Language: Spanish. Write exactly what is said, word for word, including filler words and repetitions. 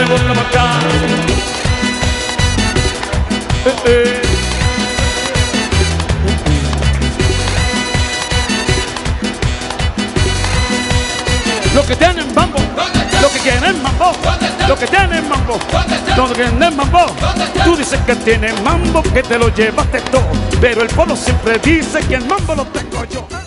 gusta marcar. Eh, eh. Lo que tienen mambo, lo que quieren mambo, lo que tienen mambo, lo que tienen mambo. Tú dices que tienes mambo, que te lo llevaste todo, pero el pueblo siempre dice que el mambo lo tengo yo.